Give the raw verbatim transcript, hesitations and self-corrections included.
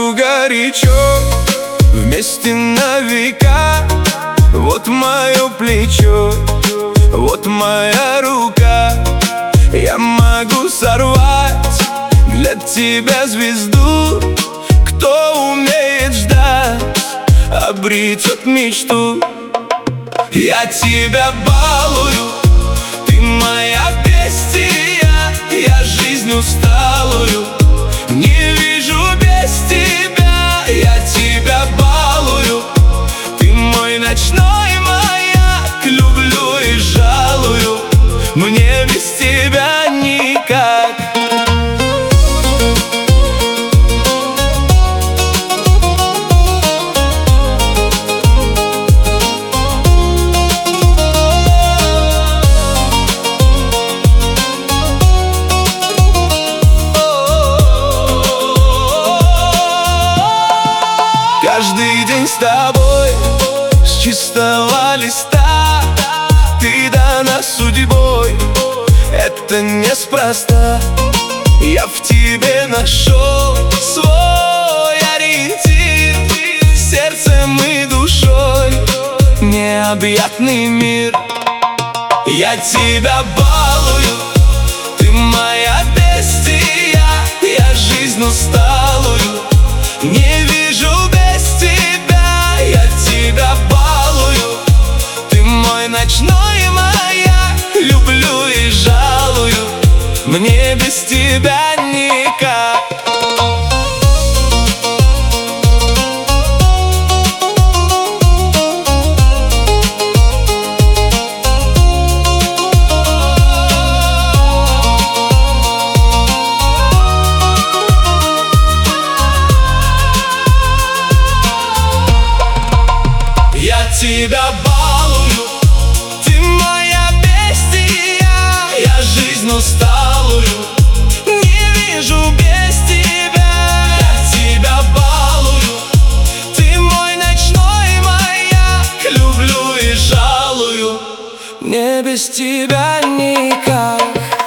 сразу горячо, вместе на века. Вот мое плечо, вот моя рука. Я могу сорвать для тебя звезду. Кто умеет ждать, обретет мечту. Я тебя балую, ты моя бестия. Я жизнь усталую не вижу без тебя. Я тебя балую, ты мой ночной маяк. Люблю и жалую, мне без тебя никак. Каждый день с тобой, с чистого листа. Ты дана судьбой, это неспроста. Я в тебе нашел свой ориентир. Сердцем и душой необъятный мир. Я тебя балую, ты моя бестия. Я жизнь усталую не вижу без тебя. Я тебя балую, ты мой ночной маяк. Люблю и жалую, мне без тебя никак. Я тебя балую, ты моя бестия. Я жизнь усталую не вижу без тебя. Я тебя балую, ты мой ночной маяк. Люблю и жалую, мне без тебя никак.